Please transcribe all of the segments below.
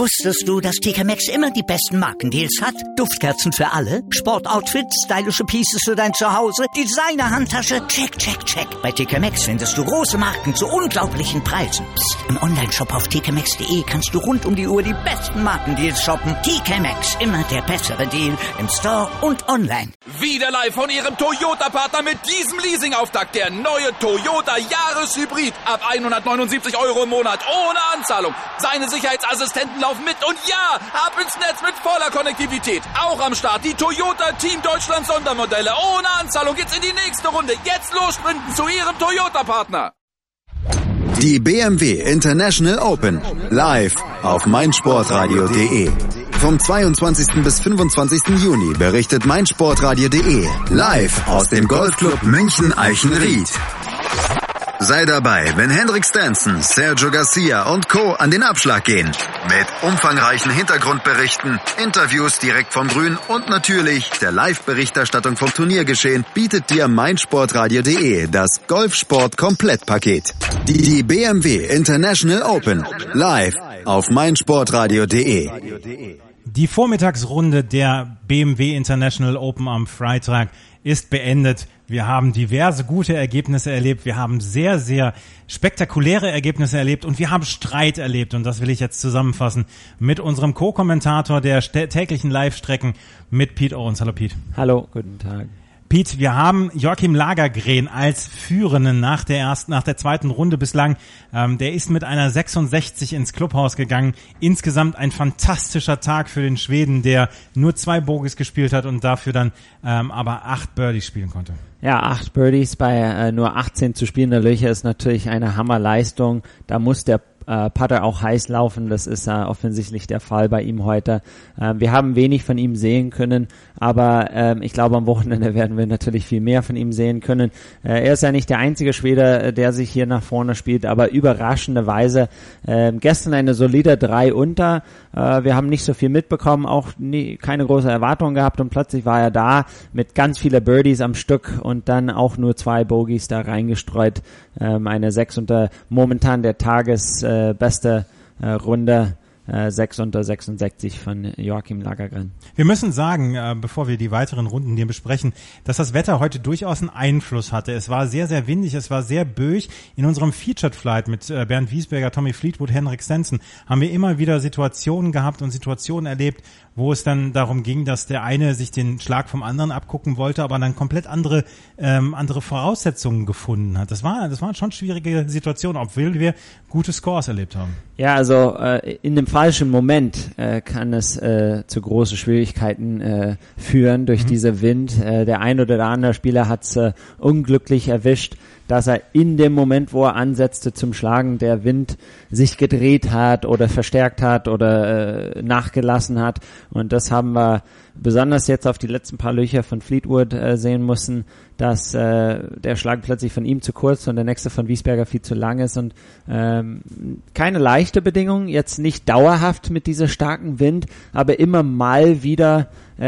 Wusstest du, dass TK Maxx immer die besten Markendeals hat? Duftkerzen für alle, Sportoutfits, stylische Pieces für dein Zuhause, Designer-Handtasche, check, check, check. Bei TK Maxx findest du große Marken zu unglaublichen Preisen. Psst. Im Onlineshop auf tkmaxx.de kannst du rund um die Uhr die besten Markendeals shoppen. TK Maxx, immer der bessere Deal im Store und online. Wieder live von Ihrem Toyota-Partner mit diesem Leasing-Auftakt. Der neue Toyota Jahreshybrid. Ab 179 € im Monat. Ohne Anzahlung. Seine Sicherheitsassistenten laufen mit. Und ja, ab ins Netz mit voller Konnektivität. Auch am Start die Toyota Team Deutschland Sondermodelle. Ohne Anzahlung geht's in die nächste Runde. Jetzt los sprinten zu Ihrem Toyota-Partner. Die BMW International Open. Live auf meinsportradio.de. Vom 22. bis 25. Juni berichtet meinsportradio.de live aus dem Golfclub München-Eichenried. Sei dabei, wenn Henrik Stenson, Sergio Garcia und Co. an den Abschlag gehen. Mit umfangreichen Hintergrundberichten, Interviews direkt vom Grün und natürlich der Live-Berichterstattung vom Turniergeschehen bietet dir meinsportradio.de das Golfsport-Komplettpaket. Die BMW International Open. Live auf meinsportradio.de. Die Vormittagsrunde der BMW International Open am Freitag ist beendet. Wir haben diverse gute Ergebnisse erlebt. Wir haben sehr, sehr spektakuläre Ergebnisse erlebt und wir haben Streit erlebt. Und das will ich jetzt zusammenfassen mit unserem Co-Kommentator der täglichen Live-Strecken, mit Pete Owens. Hallo Pete. Hallo, guten Tag. Pete, wir haben Joachim Lagergren als Führenden nach der zweiten Runde bislang. Der ist mit einer 66 ins Clubhaus gegangen. Insgesamt ein fantastischer Tag für den Schweden, der nur 2 Bogies gespielt hat und dafür dann aber 8 Birdies spielen konnte. Ja, 8 Birdies bei nur 18 zu spielender Löcher ist natürlich eine Hammerleistung. Da muss der Putter auch heiß laufen, das ist offensichtlich der Fall bei ihm heute. Wir haben wenig von ihm sehen können, aber ich glaube, am Wochenende werden wir natürlich viel mehr von ihm sehen können. Er ist ja nicht der einzige Schwede, der sich hier nach vorne spielt, aber überraschenderweise gestern eine solide 3 unter. Wir haben nicht so viel mitbekommen, auch keine große Erwartung gehabt und plötzlich war er da mit ganz vielen Birdies am Stück und dann auch nur 2 Bogies da reingestreut. Eine 6 unter, momentan der beste Runde, 6 unter 66 von Joachim Lagergren. Wir müssen sagen, bevor wir die weiteren Runden hier besprechen, dass das Wetter heute durchaus einen Einfluss hatte. Es war sehr, sehr windig, es war sehr böig. In unserem Featured Flight mit Bernd Wiesberger, Tommy Fleetwood, Henrik Stenson haben wir immer wieder Situationen gehabt und Situationen erlebt, wo es dann darum ging, dass der eine sich den Schlag vom anderen abgucken wollte, aber dann komplett andere Voraussetzungen gefunden hat. Das waren schon schwierige Situationen, obwohl wir gute Scores erlebt haben. Ja, also in dem falschen Moment kann es zu großen Schwierigkeiten führen durch diese Wind. Der ein oder der andere Spieler hat es unglücklich erwischt, dass er in dem Moment, wo er ansetzte zum Schlagen, der Wind sich gedreht hat oder verstärkt hat oder nachgelassen hat. Und das haben wir besonders jetzt auf die letzten paar Löcher von Fleetwood sehen müssen, dass der Schlag plötzlich von ihm zu kurz und der nächste von Wiesberger viel zu lang ist. Und keine leichte Bedingung, jetzt nicht dauerhaft mit dieser starken Wind, aber immer mal wieder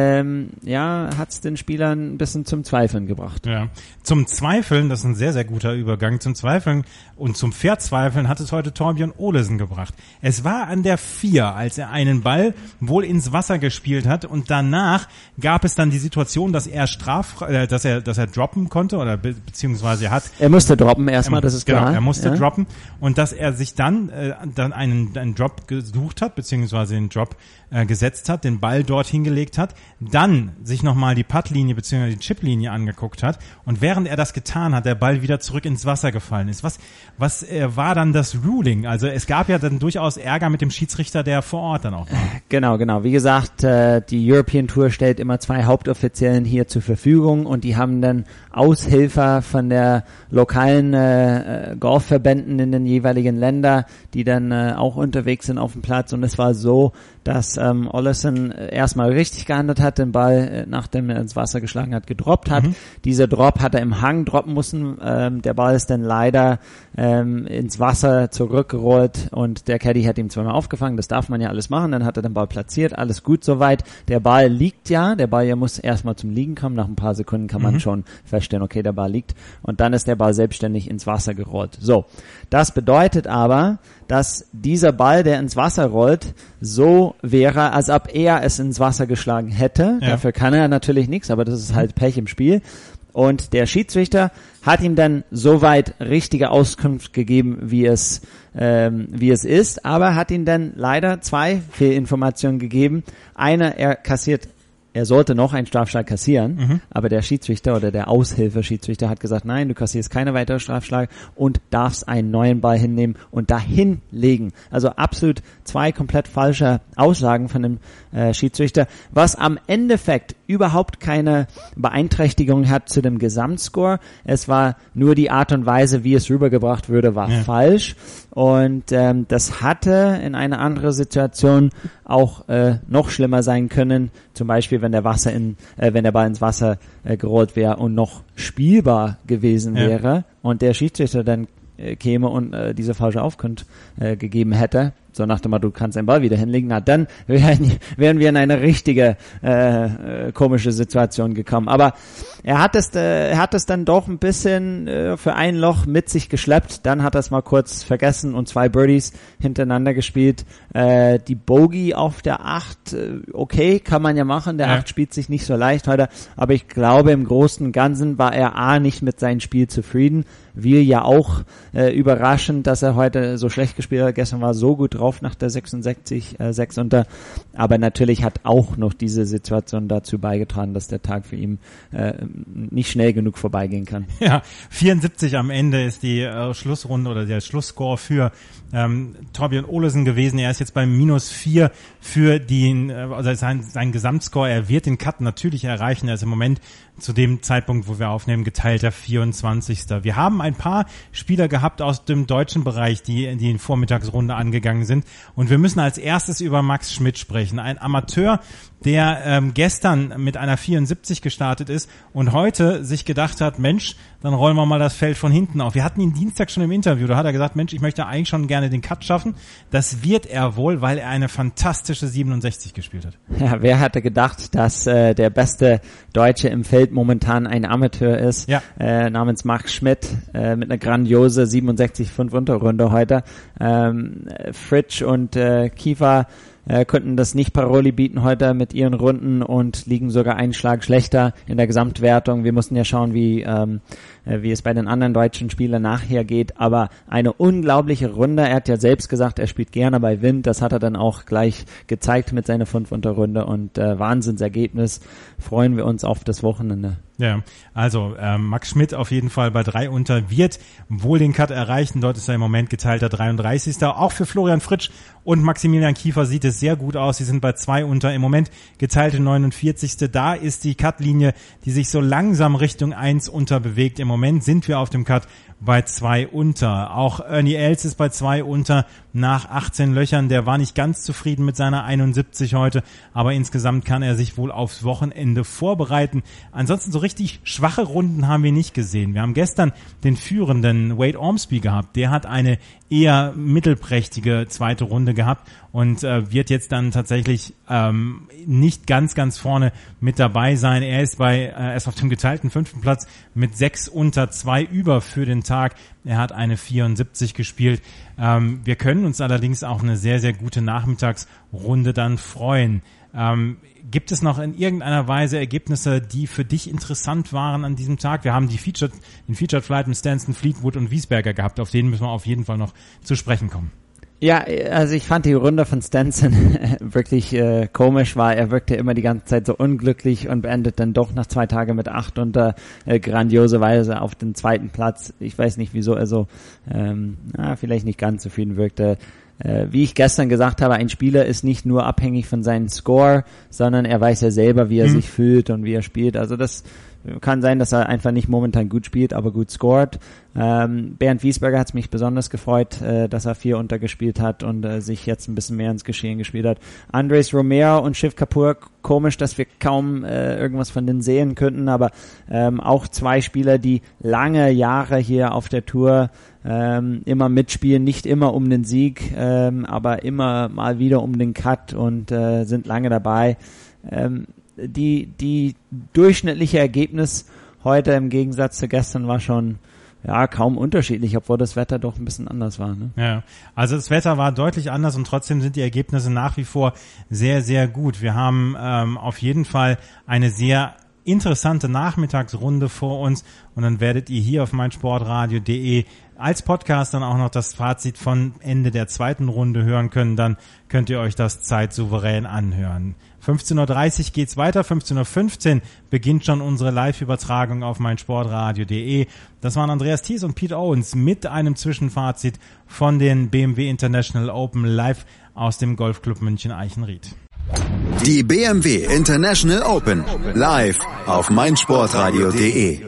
hat es den Spielern ein bisschen zum Zweifeln gebracht. Ja, zum Zweifeln, das ist ein sehr, sehr guter Übergang, zum Zweifeln und zum Verzweifeln hat es heute Thorbjörn Olesen gebracht. Es war an der 4, als er einen Ball wohl ins Wasser gespielt hat und danach gab es dann die Situation, dass er dass er droppen konnte oder beziehungsweise er musste droppen erstmal, das ist klar. Genau, er musste droppen und dass er sich dann einen Drop gesucht hat, beziehungsweise den Drop gesetzt hat, den Ball dort hingelegt hat, dann sich nochmal die Puttlinie bzw. die Chiplinie angeguckt hat und während er das getan hat, der Ball wieder zurück ins Wasser gefallen ist. Was war dann das Ruling? Also es gab ja dann durchaus Ärger mit dem Schiedsrichter, der vor Ort dann auch war. Genau. Wie gesagt, die European Tour stellt immer 2 Hauptoffiziellen hier zur Verfügung und die haben dann Aushilfer von der lokalen Golfverbänden in den jeweiligen Ländern, die dann auch unterwegs sind auf dem Platz und es war so, dass Olesen erstmal richtig gehandelt hat, den Ball, nachdem er ins Wasser geschlagen hat, gedroppt hat. Dieser Drop hat er im Hang droppen müssen. Der Ball ist dann leider ins Wasser zurückgerollt und der Caddy hat ihn zweimal aufgefangen. Das darf man ja alles machen. Dann hat er den Ball platziert. Alles gut soweit. Der Ball liegt ja. Der Ball muss erstmal zum Liegen kommen. Nach ein paar Sekunden kann man schon feststellen, okay, der Ball liegt. Und dann ist der Ball selbstständig ins Wasser gerollt. So. Das bedeutet aber, dass dieser Ball, der ins Wasser rollt, so wäre, als ob er es ins Wasser geschlagen hätte. Ja. Dafür kann er natürlich nichts, aber das ist halt Pech im Spiel. Und der Schiedsrichter hat ihm dann soweit richtige Auskunft gegeben, wie es ist, aber hat ihm dann leider 2 Fehlinformationen gegeben. Eine, er sollte noch einen Strafschlag kassieren, aber der Schiedsrichter oder der Aushilfe-Schiedsrichter hat gesagt, nein, du kassierst keine weitere Strafschlag und darfst einen neuen Ball hinnehmen und dahin legen. Also absolut 2 komplett falsche Aussagen von dem Schiedsrichter, was am Endeffekt überhaupt keine Beeinträchtigung hat zu dem Gesamtscore. Es war nur die Art und Weise, wie es rübergebracht wurde, war falsch. Und das hatte in einer anderen Situation auch noch schlimmer sein können. Zum Beispiel, wenn der Ball ins Wasser gerollt wäre und noch spielbar gewesen wäre und der Schiedsrichter dann käme und diese falsche Auskunft gegeben hätte. So nach dem Motto, du kannst den Ball wieder hinlegen, na dann wären wir in eine richtige komische Situation gekommen. Aber er hat es dann doch ein bisschen für ein Loch mit sich geschleppt. Dann hat er es mal kurz vergessen und 2 Birdies hintereinander gespielt. Die Bogey auf der 8, okay, kann man ja machen. Der 8 spielt sich nicht so leicht heute. Aber ich glaube, im Großen und Ganzen war er nicht mit seinem Spiel zufrieden. Wir ja auch überraschend, dass er heute so schlecht gespielt hat. Gestern war so gut drauf nach der 66, 6 unter. Aber natürlich hat auch noch diese Situation dazu beigetragen, dass der Tag für ihn nicht schnell genug vorbeigehen kann. Ja, 74 am Ende ist die Schlussrunde oder der Schlussscore für Thorbjørn Olesen gewesen. Er ist jetzt bei -4 für sein Gesamtscore. Er wird den Cut natürlich erreichen. Er ist im Moment zu dem Zeitpunkt, wo wir aufnehmen, geteilter 24. Wir haben ein paar Spieler gehabt aus dem deutschen Bereich, die in Vormittagsrunde angegangen sind. Und wir müssen als erstes über Max Schmidt sprechen. Ein Amateur, der gestern mit einer 74 gestartet ist und heute sich gedacht hat, Mensch, dann rollen wir mal das Feld von hinten auf. Wir hatten ihn Dienstag schon im Interview, da hat er gesagt, Mensch, ich möchte eigentlich schon gerne den Cut schaffen. Das wird er wohl, weil er eine fantastische 67 gespielt hat. Ja, wer hatte gedacht, dass der beste Deutsche im Feld momentan ein Amateur ist, namens Max Schmidt, mit einer grandiose 67,5 Unterrunde heute. Fritsch und Kiefer konnten das nicht Paroli bieten heute mit ihren Runden und liegen sogar einen Schlag schlechter in der Gesamtwertung. Wir mussten ja schauen, wie es bei den anderen deutschen Spielern nachher geht, aber eine unglaubliche Runde. Er hat ja selbst gesagt, er spielt gerne bei Wind. Das hat er dann auch gleich gezeigt mit seiner 5-Unter-Runde und Wahnsinnsergebnis. Freuen wir uns auf das Wochenende. Ja, also Max Schmidt auf jeden Fall bei 3 unter wird wohl den Cut erreichen. Dort ist er im Moment geteilter 33. Auch für Florian Fritsch und Maximilian Kiefer sieht es sehr gut aus. Sie sind bei 2 unter, im Moment geteilte 49. Da ist die Cut-Linie, die sich so langsam Richtung 1 unter bewegt. Im Moment sind wir auf dem Cut bei 2 unter. Auch Ernie Els ist bei 2 unter nach 18 Löchern. Der war nicht ganz zufrieden mit seiner 71 heute, aber insgesamt kann er sich wohl aufs Wochenende vorbereiten. Ansonsten so richtig schwache Runden haben wir nicht gesehen. Wir haben gestern den führenden Wade Ormsby gehabt. Der hat eine eher mittelprächtige zweite Runde gehabt und wird jetzt dann tatsächlich nicht ganz vorne mit dabei sein. Er ist auf dem geteilten 5. Platz mit 6 unter 2 über für den Tag. Er hat eine 74 gespielt. Wir können uns allerdings auch eine sehr, sehr gute Nachmittagsrunde dann freuen. Gibt es noch in irgendeiner Weise Ergebnisse, die für dich interessant waren an diesem Tag? Wir haben den Featured Flight mit Stenson, Fleetwood und Wiesberger gehabt. Auf den müssen wir auf jeden Fall noch zu sprechen kommen. Ja, also ich fand die Runde von Stenson wirklich komisch, weil er wirkte immer die ganze Zeit so unglücklich und beendet dann doch nach 2 Tagen mit 8 unter grandiose Weise auf den 2. Platz. Ich weiß nicht, wieso er so vielleicht nicht ganz zufrieden wirkte. Wie ich gestern gesagt habe, ein Spieler ist nicht nur abhängig von seinem Score, sondern er weiß ja selber, wie er sich fühlt und wie er spielt. Also das kann sein, dass er einfach nicht momentan gut spielt, aber gut scored. Bernd Wiesberger hat es mich besonders gefreut, dass er 4 unter gespielt hat und sich jetzt ein bisschen mehr ins Geschehen gespielt hat. Andres Romero und Shiv Kapur, komisch, dass wir kaum irgendwas von denen sehen könnten, aber auch 2 Spieler, die lange Jahre hier auf der Tour immer mitspielen, nicht immer um den Sieg, aber immer mal wieder um den Cut und sind lange dabei. Die durchschnittliche Ergebnis heute im Gegensatz zu gestern war schon ja, kaum unterschiedlich, obwohl das Wetter doch ein bisschen anders war. Ne? Ja, also das Wetter war deutlich anders und trotzdem sind die Ergebnisse nach wie vor sehr, sehr gut. Wir haben auf jeden Fall eine sehr interessante Nachmittagsrunde vor uns und dann werdet ihr hier auf meinsportradio.de als Podcast dann auch noch das Fazit von Ende der zweiten Runde hören können. Dann könnt ihr euch das zeitsouverän anhören. 15.30 Uhr geht's weiter, 15.15 Uhr beginnt schon unsere Live-Übertragung auf meinsportradio.de. Das waren Andreas Thies und Pete Owens mit einem Zwischenfazit von den BMW International Open live aus dem Golfclub München Eichenried. Die BMW International Open live auf meinsportradio.de.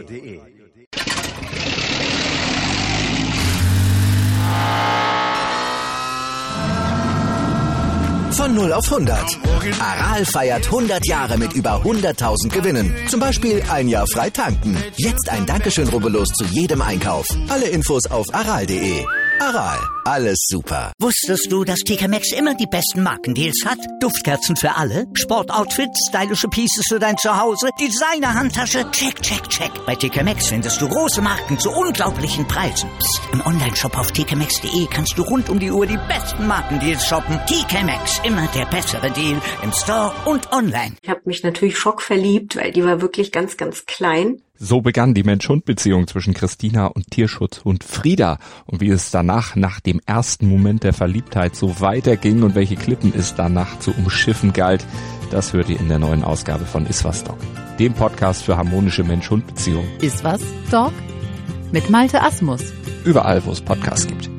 Von 0 auf 100. Aral feiert 100 Jahre mit über 100.000 Gewinnen. Zum Beispiel ein Jahr frei tanken. Jetzt ein Dankeschön, rubbellos zu jedem Einkauf. Alle Infos auf aral.de. Aral, alles super. Wusstest du, dass TK Maxx immer die besten Markendeals hat? Duftkerzen für alle, Sportoutfits, stylische Pieces für dein Zuhause, Designer-Handtasche, check, check, check. Bei TK Maxx findest du große Marken zu unglaublichen Preisen. Psst. Im Onlineshop auf tkmaxx.de kannst du rund um die Uhr die besten Markendeals shoppen. TK Maxx, immer der bessere Deal im Store und online. Ich habe mich natürlich schockverliebt, weil die war wirklich ganz, ganz klein. So begann die Mensch-Hund-Beziehung zwischen Christina und Tierschutzhund Frieda. Und wie es danach, nach dem ersten Moment der Verliebtheit, so weiterging und welche Klippen es danach zu umschiffen galt, das hört ihr in der neuen Ausgabe von Iswas Dog, dem Podcast für harmonische Mensch-Hund-Beziehungen. Iswas Dog? Mit Malte Asmus. Überall, wo es Podcasts gibt.